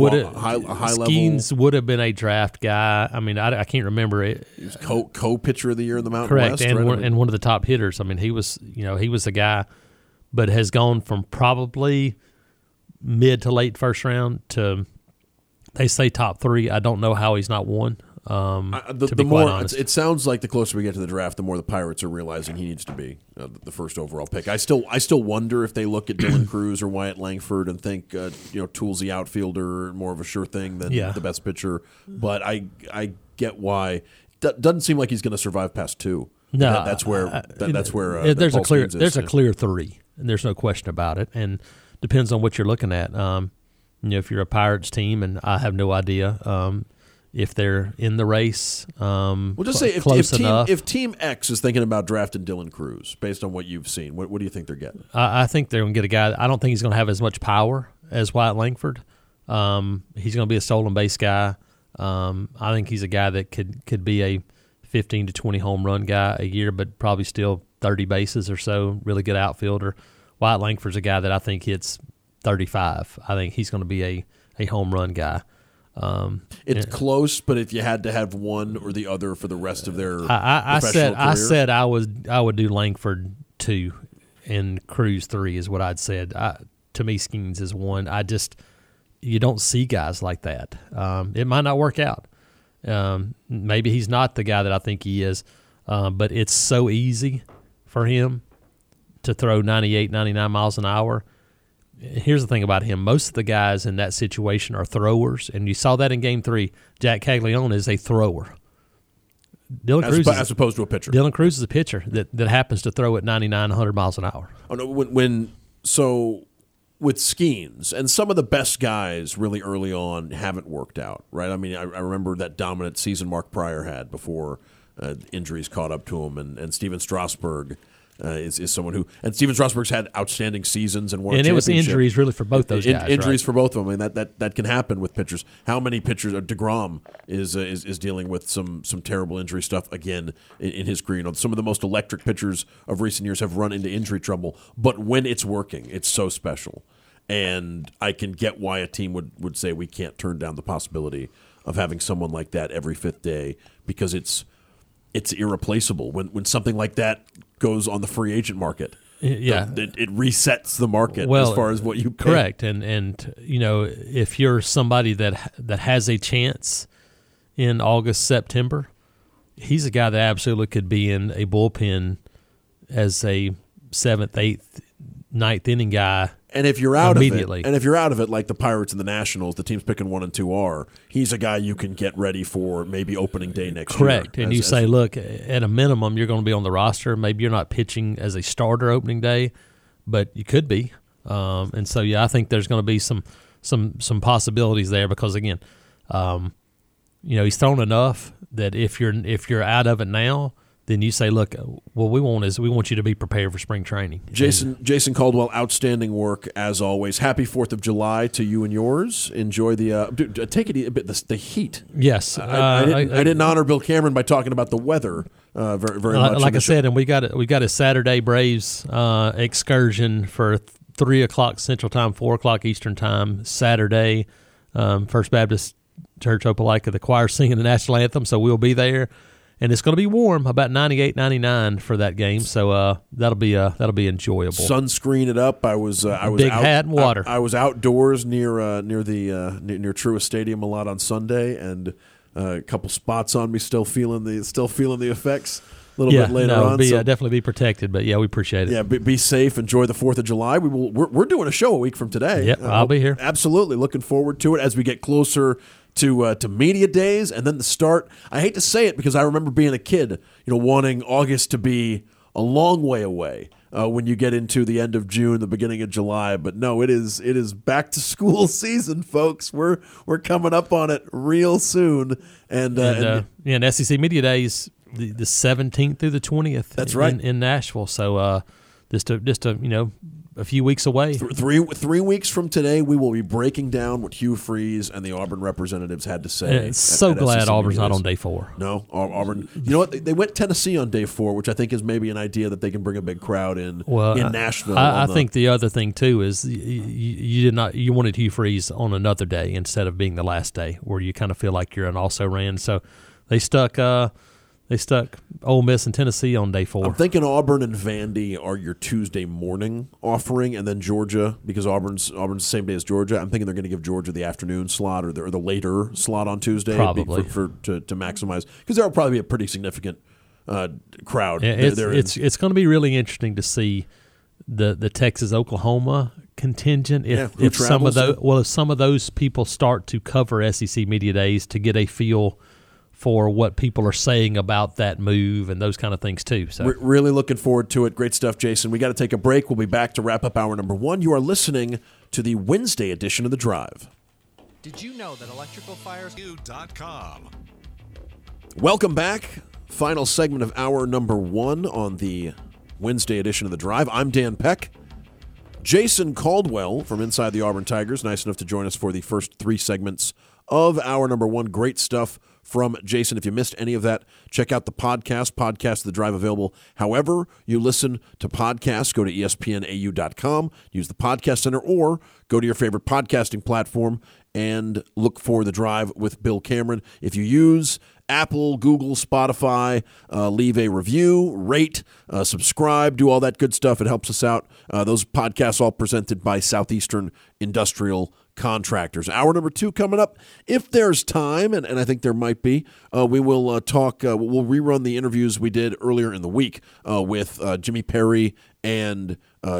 would have been a draft guy. I mean, I can't remember it. He was co-pitcher of the year in the Mountain Correct, West. and one of the top hitters. I mean, he was the guy, but has gone from probably mid to late first round to, they say, top 3. I don't know how he's not won. To be quite honest, it sounds like the closer we get to the draft, the more the Pirates are realizing he needs to be the first overall pick. I still wonder if they look at Dylan Cruz or Wyatt Langford and think Tool's the outfielder, more of a sure thing than the best pitcher. But I get why. Doesn't seem like he's going to survive past 2. No, that's where there's a clear 3, and there's no question about it. And depends on what you're looking at. If you're a Pirates team, and I have no idea. If they're in the race, we'll just say if Team X is thinking about drafting Dylan Cruz, based on what you've seen, what do you think they're getting? I think they're going to get a guy. I don't think he's going to have as much power as Wyatt Langford. He's going to be a stolen base guy. I think he's a guy that could be a 15 to 20 home run guy a year, but probably still 30 bases or so. Really good outfielder. Wyatt Langford's a guy that I think hits 35. I think he's going to be a home run guy. It's close, but if you had to have one or the other for the rest of their I career? said I would do Langford 2 and Cruz 3 is what I'd said. To me, Skeens is 1. You don't see guys like that. It might not work out. Maybe he's not the guy that I think he is, but it's so easy for him to throw 98, 99 miles an hour. Here's the thing about him. Most of the guys in that situation are throwers, and you saw that in Game 3. Jack Caglione is a thrower. As opposed to a pitcher. Dylan Cruz is a pitcher that happens to throw at 99, 100 miles an hour. Oh, no, so with Skeens, and some of the best guys really early on haven't worked out, right? I mean, I remember that dominant season Mark Pryor had before injuries caught up to him, and Steven Strasburg is someone who, and Steven Strasburg's had outstanding seasons and won a championship. And it was injuries really for both those guys. Injuries for both of them. I mean, that can happen with pitchers. How many pitchers? DeGrom is dealing with some terrible injury stuff again in his career. Some of the most electric pitchers of recent years have run into injury trouble, but when it's working, it's so special. And I can get why a team would say we can't turn down the possibility of having someone like that every 5th day, because it's irreplaceable. When something like that goes on the free agent market, it resets the market as far as what you pay. Correct. And if you're somebody that has a chance in August, September, he's a guy that absolutely could be in a bullpen as a 7th, 8th, 9th inning guy. And if you're out immediately. of it, like the Pirates and the Nationals, the teams picking 1 and 2 are, he's a guy you can get ready for maybe opening day next year. Correct. And you say, look, at a minimum, you're going to be on the roster. Maybe you're not pitching as a starter opening day, but you could be. And so, I think there's going to be some possibilities there, because again, he's thrown enough that if you're out of it now, then you say, look, what we want you to be prepared for spring training. Jason Caldwell, outstanding work as always. Happy 4th of July to you and yours. Enjoy take it a bit, the heat. Yes. I didn't honor Bill Cameron by talking about the weather very much. Like I said, and we got a Saturday Braves excursion for 3 o'clock Central Time, 4 o'clock Eastern Time, Saturday. First Baptist Church Opelika, the choir singing the national anthem, so we'll be there. and it's going to be warm, about 98, 99 for that game. So that'll be enjoyable. Sunscreen it up. I was big hat and water. I was outdoors near Truist Stadium a lot on Sunday, and a couple spots on me. Still feeling the effects. A little bit later on. Definitely be protected, but we appreciate it. Yeah, be safe. Enjoy the 4th of July. We're doing a show a week from today. Yep, I'll be here. Absolutely, looking forward to it as we get closer to media days, and then the start. I hate to say it because I remember being a kid, wanting August to be a long way away when you get into the end of June, the beginning of July. But no, it is back to school season, folks. We're coming up on it real soon, and SEC Media Days. The 17th through the 20th. That's right. In Nashville. So just a few weeks away. Three weeks from today, we will be breaking down what Hugh Freeze and the Auburn representatives had to say. And so glad Auburn's not on day 4. No, Auburn. You know what? They went Tennessee on day 4, which I think is maybe an idea that they can bring a big crowd in Nashville. I think the other thing too is you wanted Hugh Freeze on another day instead of being the last day, where you kind of feel like you're an also ran. So they stuck. They stuck Ole Miss and Tennessee on day 4. I'm thinking Auburn and Vandy are your Tuesday morning offering, and then Georgia, because Auburn's the same day as Georgia. I'm thinking they're going to give Georgia the afternoon slot or the later slot on Tuesday, probably to maximize, because there will probably be a pretty significant crowd. Yeah, it's going to be really interesting to see the Texas Oklahoma contingent if some of those people start to cover SEC Media Days to get a feel for what people are saying about that move and those kind of things too. So we're really looking forward to it. Great stuff, Jason. We got to take a break. We'll be back to wrap up hour number 1. You are listening to the Wednesday edition of The Drive. Did you know that electricalfires.com? Welcome back. Final segment of hour number 1 on the Wednesday edition of The Drive. I'm Dan Peck. Jason Caldwell from Inside the Auburn Tigers, nice enough to join us for the first 3 segments of hour number 1. Great stuff from Jason. If you missed any of that, check out the podcast of The Drive, available however you listen to podcasts. Go to espnau.com, use the podcast center, or go to your favorite podcasting platform and look for The Drive with Bill Cameron. If you use Apple, Google, Spotify, leave a review, rate, subscribe, do all that good stuff. It helps us out. Those podcasts all presented by Southeastern Industrial Contractors. Hour number 2 coming up. If there's time, and I think there might be, we will talk. We'll rerun the interviews we did earlier in the week with Jimmy Perry and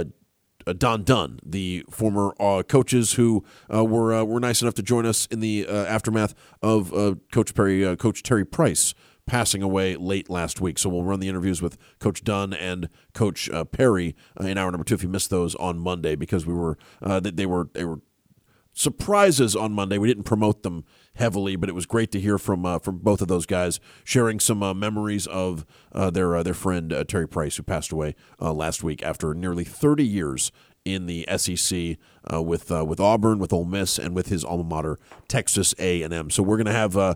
Don Dunn, the former coaches who were nice enough to join us in the aftermath of Coach Terry Price passing away late last week. So we'll run the interviews with Coach Dunn and Coach Perry in hour number 2. If you missed those on Monday, because we were they were surprises on Monday. We didn't promote them heavily, but it was great to hear from both of those guys, sharing some memories of their friend Terry Price, who passed away last week after nearly 30 years in the SEC with Auburn, with Ole Miss, and with his alma mater, Texas A&M. So we're going to have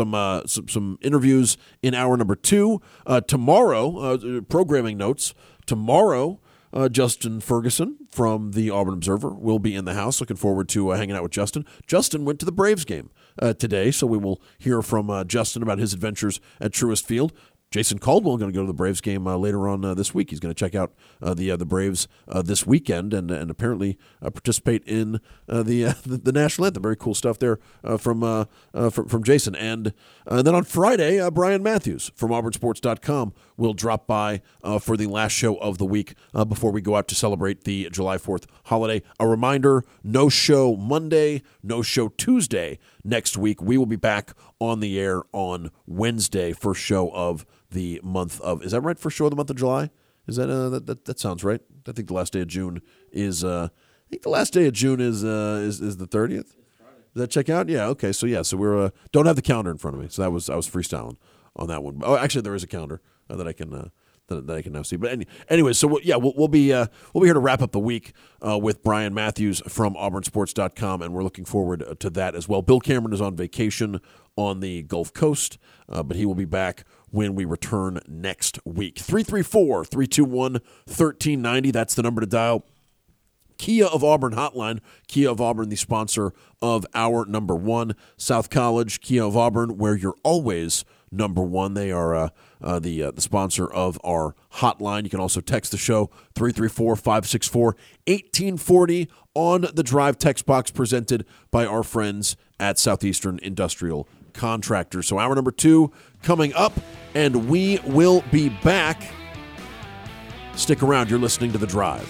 some interviews in hour number 2. Tomorrow, programming notes, tomorrow, Justin Ferguson from the Auburn Observer will be in the house. Looking forward to hanging out with Justin. Justin went to the Braves game today, so we will hear from Justin about his adventures at Truist Field. Jason Caldwell going to go to the Braves game later on this week. He's going to check out the Braves this weekend and apparently participate in the national anthem. Very cool stuff there from Jason. And then on Friday, Brian Matthews from AuburnSports.com will drop by for the last show of the week before we go out to celebrate the July 4th holiday. A reminder, no show Monday, no show Tuesday next week. We will be back on the air on Wednesday, first show of the month of, is that right? First show of the month of July? Is that that sounds right? I think the last day of June is the 30th. Does that check out? Yeah. Okay. So we're don't have the calendar in front of me. So I was freestyling on that one. Oh, actually, there is a calendar that I can that I can now see. But anyway, so we'll be here to wrap up the week with Brian Matthews from AuburnSports.com, and we're looking forward to that as well. Bill Cameron is on vacation on the Gulf Coast, but he will be back when we return next week. 334-321-1390. That's the number to dial. Kia of Auburn hotline. Kia of Auburn, the sponsor of hour number 1. South College, Kia of Auburn, where you're always number one. They are the sponsor of our hotline. You can also text the show 334-564-1840 on the Drive text box presented by our friends at Southeastern Industrial Contractors. So hour number 2 coming up, and we will be back. Stick around. You're listening to The Drive.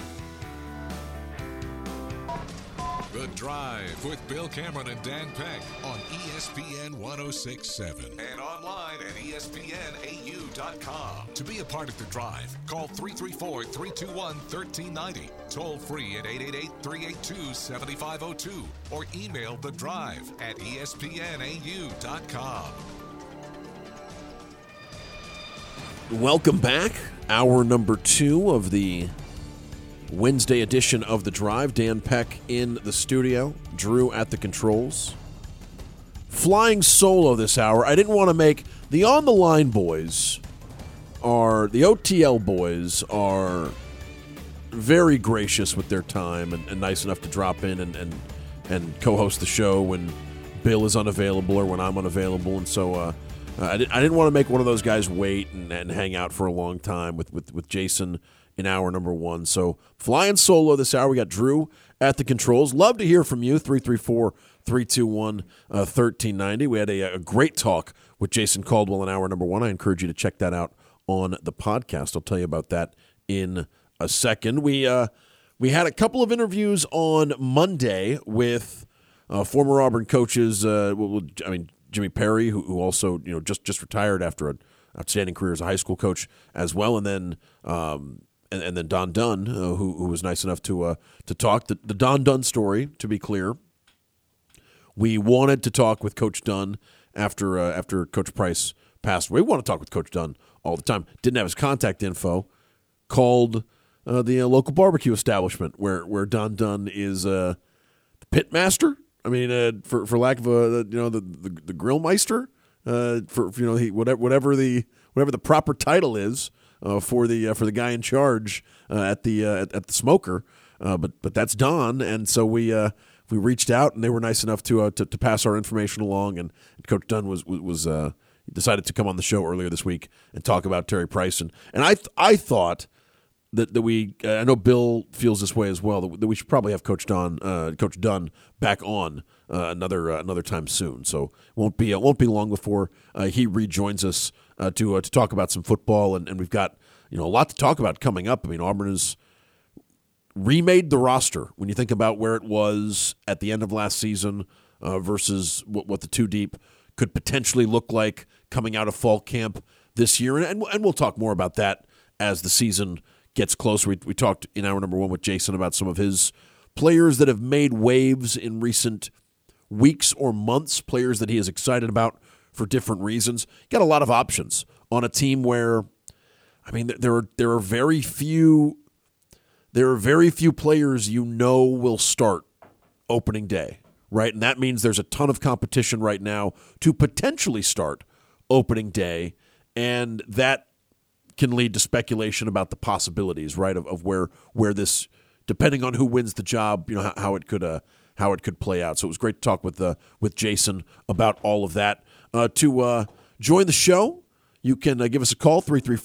The Drive with Bill Cameron and Dan Peck on ESPN 106.7 and online at ESPNAU.com. To be a part of The Drive, call 334-321-1390, toll free at 888-382-7502, or email The Drive at ESPNAU.com. Welcome back. Hour number 2 of the Wednesday edition of The Drive. Dan Peck in the studio, Drew at the controls. Flying solo this hour. I didn't want to make the On the Line boys the OTL boys are very gracious with their time and nice enough to drop in and co-host the show when Bill is unavailable or when I'm unavailable. And so I didn't want to make one of those guys wait and hang out for a long time with Jason in hour number 1. So flying solo this hour. We got Drew at the controls. Love to hear from you, 334-321-1390. We had a great talk with Jason Caldwell in hour number 1. I encourage you to check that out on the podcast. I'll tell you about that in a second. We had a couple of interviews on Monday with former Auburn coaches. Jimmy Perry, who also just retired after an outstanding career as a high school coach as well, and then Don Dunn, who was nice enough to talk the Don Dunn story. To be clear, we wanted to talk with Coach Dunn after Coach Price passed away. We want to talk with Coach Dunn all the time. Didn't have his contact info. Called the local barbecue establishment where Don Dunn is the pit master. I mean, for lack of the grill meister, whatever the proper title is for the guy in charge at the smoker, but that's Don, and so we reached out and they were nice enough to pass our information along, and Coach Dunn was decided to come on the show earlier this week and talk about Terry Price, and I thought that we I know Bill feels this way as well, that we should probably have Coach Dunn back on another time soon. So won't be long before he rejoins us to talk about some football, and we've got a lot to talk about coming up. I mean, Auburn has remade the roster when you think about where it was at the end of last season versus what the two deep could potentially look like coming out of fall camp this year, and we'll talk more about that as the season gets closer. We talked in hour number 1 with Jason about some of his players that have made waves in recent weeks or months, players that he is excited about for different reasons. Got a lot of options on a team where, I mean, there are very few players will start opening day, right? And that means there's a ton of competition right now to potentially start opening day, and that can lead to speculation about the possibilities, right, of where this, depending on who wins the job, how it could play out. So it was great to talk with Jason about all of that. To join the show, you can give us a call,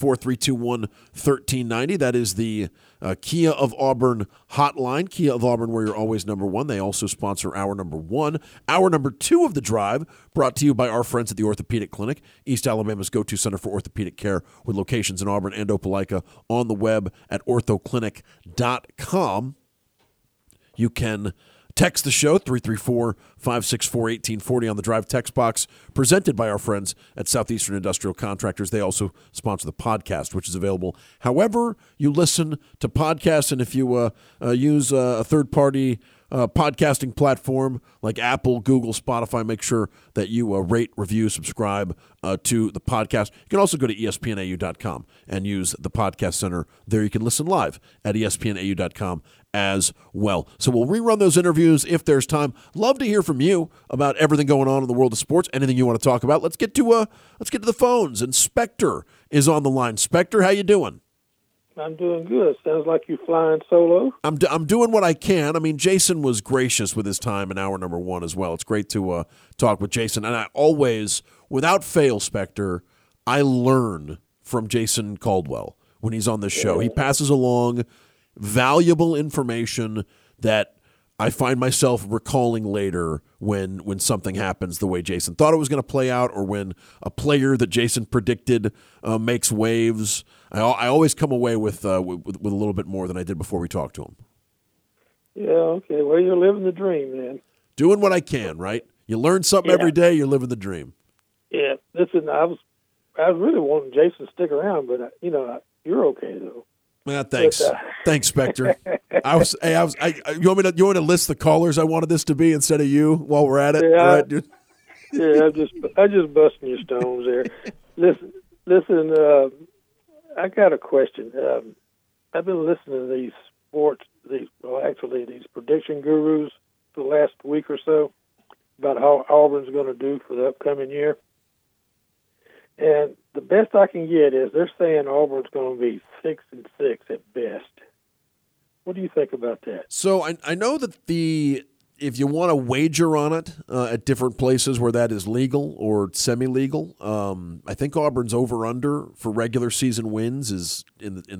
334-321-1390. That is the Kia of Auburn hotline. Kia of Auburn, where you're always number 1. They also sponsor hour number 1. Hour number 2 of The Drive, brought to you by our friends at the Orthopedic Clinic, East Alabama's go-to center for orthopedic care, with locations in Auburn and Opelika, on the web at orthoclinic.com. You can text the show, 334-564-1840 on the Drive text box, presented by our friends at Southeastern Industrial Contractors. They also sponsor the podcast, which is available however you listen to podcasts. And if you use a third-party podcasting platform like Apple, Google, Spotify, make sure that you rate, review, subscribe to the podcast. You can also go to ESPNAU.com and use the podcast center. There you can listen live at ESPNAU.com as well. So we'll rerun those interviews if there's time. Love to hear from you about everything going on in the world of sports, anything you want to talk about. Let's get to the phones. And Spectre is on the line. Spectre, how you doing? I'm doing good. Sounds like you're flying solo. I'm doing what I can. I mean, Jason was gracious with his time in hour number 1 as well. It's great to talk with Jason, and I always without fail, Spectre, I learn from Jason Caldwell when he's on this show. He passes along valuable information that I find myself recalling later when something happens the way Jason thought it was going to play out, or when a player that Jason predicted makes waves. I always come away with a little bit more than I did before we talked to him. Yeah, okay. Well, you're living the dream, man. Doing what I can, right? You learn something every day, you're living the dream. Yeah. Listen, I was really wanting Jason to stick around, but you're okay though. Yeah, thanks. Thanks, Spectre. You want me to list the callers I wanted this to be instead of you while we're at it? Yeah, all right, dude. Yeah, I'm just busting your stones there. Listen. I got a question. I've been listening to these prediction gurus for the last week or so about how Auburn's going to do for the upcoming year. And the best I can get is they're saying Auburn's going to be 6-6 at best. What do you think about that? So I know that if you want to wager on it at different places where that is legal or semi-legal, I think Auburn's over/under for regular season wins is in the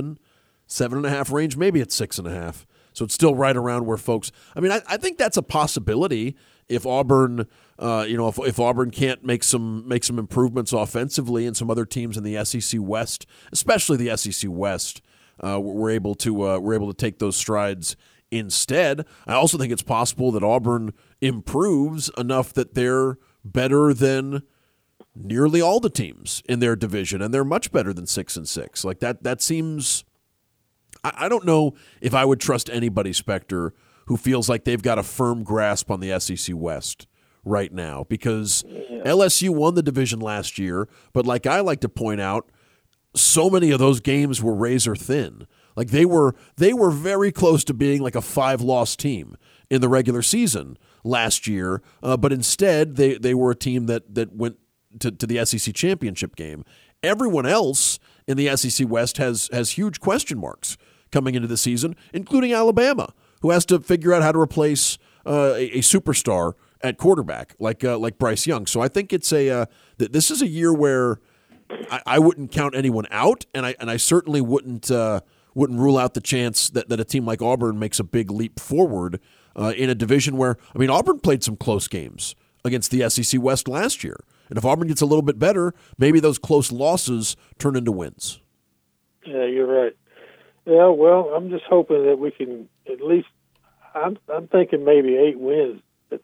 7.5 range. Maybe it's 6.5. So it's still right around where folks. I mean, I think that's a possibility if Auburn, if Auburn can't make some improvements offensively, and some other teams in the SEC West, especially the SEC West, we're able to take those strides instead. I also think it's possible that Auburn improves enough that they're better than nearly all the teams in their division, and they're much better than 6-6. Like that seems. I don't know if I would trust anybody, Spectre, who feels like they've got a firm grasp on the SEC West right now, because LSU won the division last year, but like I like to point out, so many of those games were razor thin. Like they were very close to being like a 5-loss team in the regular season last year, but instead they were a team that went to the SEC championship game. Everyone else in the SEC West has huge question marks coming into the season, including Alabama, who has to figure out how to replace a superstar at quarterback like Bryce Young. So I think it's this is a year where I wouldn't count anyone out, and I certainly wouldn't rule out the chance that a team like Auburn makes a big leap forward in a division where, I mean, Auburn played some close games against the SEC West last year. And if Auburn gets a little bit better, maybe those close losses turn into wins. Yeah, you're right. Yeah, well, I'm just hoping that we can at least. I'm thinking maybe 8 wins. But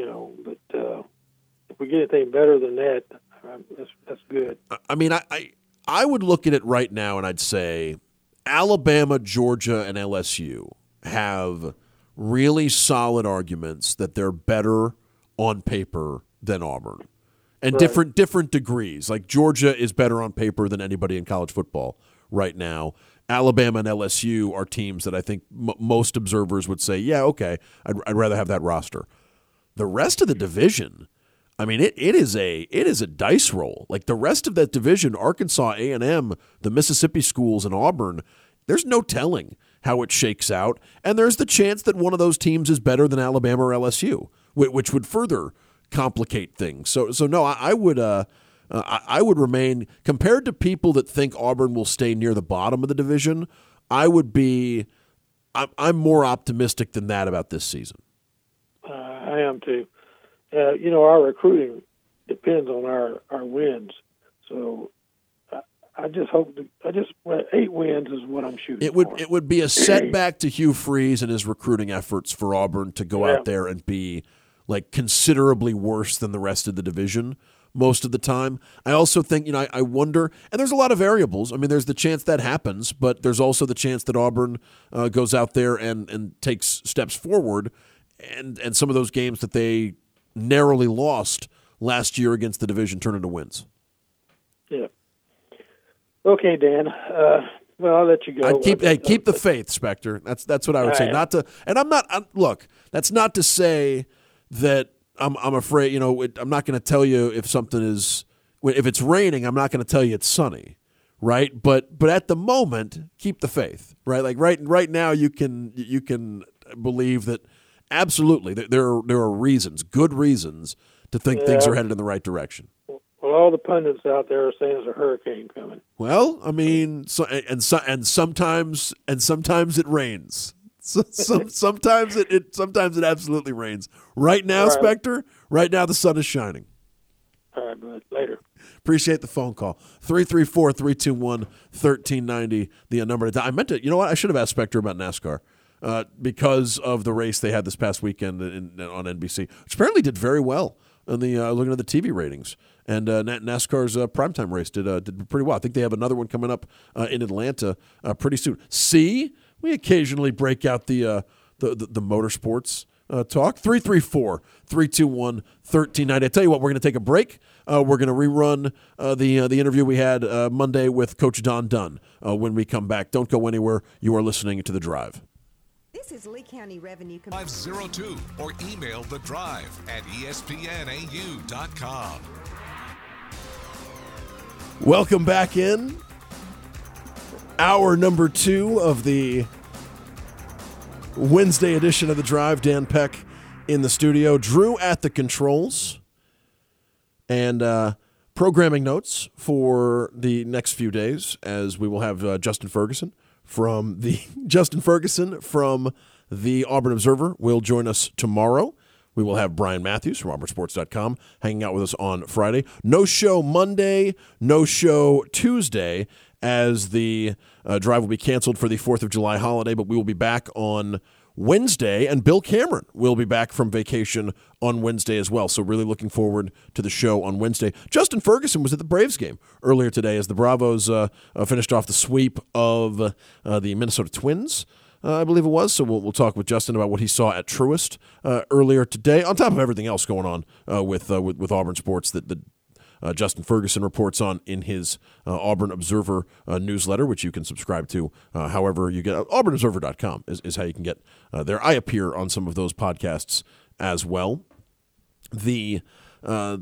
if we get anything better than that, that's good. I mean, I would look at it right now and I'd say Alabama, Georgia, and LSU have really solid arguments that they're better on paper than Auburn. And right. different degrees. Like Georgia is better on paper than anybody in college football right now. Alabama and LSU are teams that I think most observers would say, yeah, okay, I'd rather have that roster. The rest of the division, I mean, it is a dice roll. Like the rest of that division, Arkansas, A&M, the Mississippi schools, and Auburn, there's no telling how it shakes out. And there's the chance that one of those teams is better than Alabama or LSU, which would further complicate things. So no, I would remain, compared to people that think Auburn will stay near the bottom of the division, I'm more optimistic than that about this season. I am too. Our recruiting depends on our wins. So I just hope 8 wins is what I'm shooting for. It would be a setback to Hugh Freeze and his recruiting efforts for Auburn to go out there and be like considerably worse than the rest of the division most of the time. I also think, I wonder, and there's a lot of variables. I mean, there's the chance that happens, but there's also the chance that Auburn goes out there and takes steps forward, and some of those games that they narrowly lost last year against the division turn into wins. Yeah. Okay, Dan. Well, I'll let you go. I'd keep the faith, Spectre. That's what I would say. Look, that's not to say that I'm afraid, I'm not going to tell you if it's raining, I'm not going to tell you it's sunny, right? But at the moment, keep the faith, right? Like right now, you can believe that absolutely there are reasons, good reasons, to think things are headed in the right direction. all the pundits out there are saying there's a hurricane coming. Well, I mean, sometimes it rains. Sometimes it absolutely rains. Right now, Right. Spectre. Right now, the sun is shining. All right, but later. Appreciate the phone call. 334-321-1390, the number. I meant to, you know what? I should have asked Spectre about NASCAR because of the race they had this past weekend on NBC, which apparently did very well on the looking at the TV ratings. And NASCAR's primetime race did pretty well. I think they have another one coming up in Atlanta pretty soon. See, we occasionally break out the motorsports talk. 334-321-1390. I tell you what, we're going to take a break. We're going to rerun the interview we had Monday with Coach Don Dunn when we come back. Don't go anywhere. You are listening to The Drive. This is Lee County Revenue 502 or email The Drive at espnau.com. Welcome back in. Hour number 2 of the Wednesday edition of The Drive. Dan Peck in the studio. Drew at the controls. And programming notes for the next few days, as we will have Justin Ferguson from the Auburn Observer will join us tomorrow. We will have Brian Matthews from auburnsports.com hanging out with us on Friday. No show Monday, no show Tuesday, as the drive will be canceled for the 4th of July holiday, but we will be back on Wednesday, and Bill Cameron will be back from vacation on Wednesday as well. So really looking forward to the show on Wednesday. Justin Ferguson was at the Braves game earlier today as the Bravos finished off the sweep of the Minnesota Twins, I believe it was. So we'll talk with Justin about what he saw at Truist earlier today, on top of everything else going on with Auburn sports that Justin Ferguson reports on in his Auburn Observer newsletter, which you can subscribe to however you get. AuburnObserver.com is how you can get there. I appear on some of those podcasts as well. So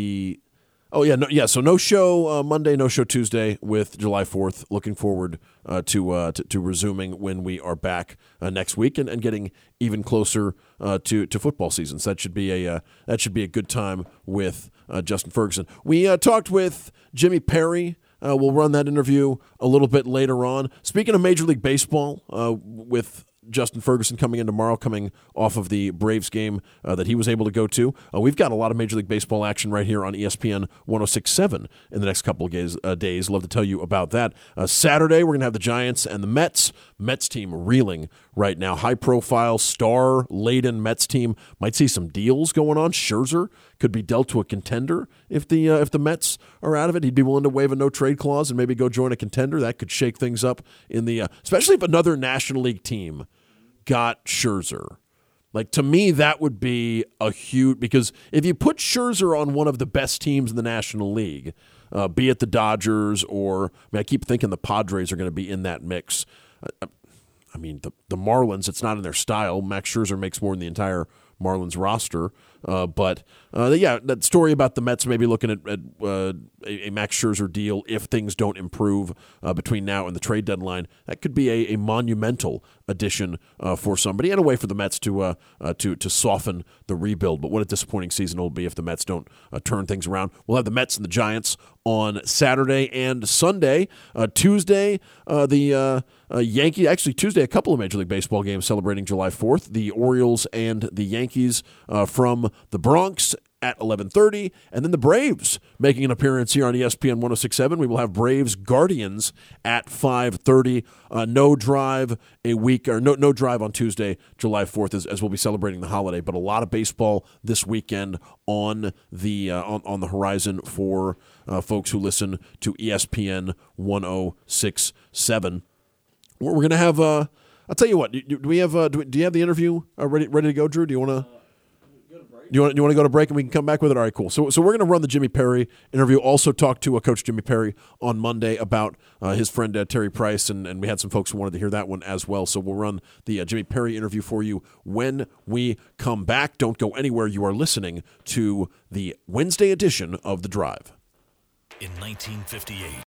no show Monday, no show Tuesday with July 4th. Looking forward to resuming when we are back next week and getting even closer to football season. So that should be a good time with Justin Ferguson. We talked with Jimmy Perry. We'll run that interview a little bit later on. Speaking of Major League Baseball, with Justin Ferguson coming in tomorrow, coming off of the Braves game that he was able to go to. We've got a lot of Major League Baseball action right here on ESPN 106.7 in the next couple of days. Love to tell you about that. Saturday, we're going to have the Giants and the Mets. Mets team reeling right now. High-profile, star-laden Mets team. Might see some deals going on. Scherzer could be dealt to a contender if the Mets are out of it. He'd be willing to waive a no-trade clause and maybe go join a contender. That could shake things up in the especially if another National League team got Scherzer. Like, to me, that would be a huge, because if you put Scherzer on one of the best teams in the National League, be it the Dodgers or, I keep thinking the Padres are going to be in that mix. I mean, the Marlins, it's not in their style. Max Scherzer makes more than the entire Marlins roster. But that story about the Mets maybe looking at a Max Scherzer deal if things don't improve between now and the trade deadline, that could be a monumental addition for somebody and a way for the Mets to soften the rebuild. But what a disappointing season it will be if the Mets don't turn things around. We'll have the Mets and the Giants on Saturday and Sunday. Tuesday, the Yankees, actually Tuesday, a couple of Major League Baseball games celebrating July 4th. The Orioles and the Yankees from the Bronx at 11:30, and then the Braves making an appearance here on ESPN 106.7. We will have Braves Guardians at 5:30. No drive on Tuesday, July 4th, as we'll be celebrating the holiday. But a lot of baseball this weekend on the horizon for folks who listen to ESPN 106.7. We're going to have. I'll tell you what. Do you have the interview ready to go, Drew? Do you want to? You want to go to break and we can come back with it? All right, cool. So we're going to run the Jimmy Perry interview. Also talk to Coach Jimmy Perry on Monday about his friend Terry Price, and we had some folks who wanted to hear that one as well. So we'll run the Jimmy Perry interview for you when we come back. Don't go anywhere. You are listening to the Wednesday edition of The Drive. In 1958,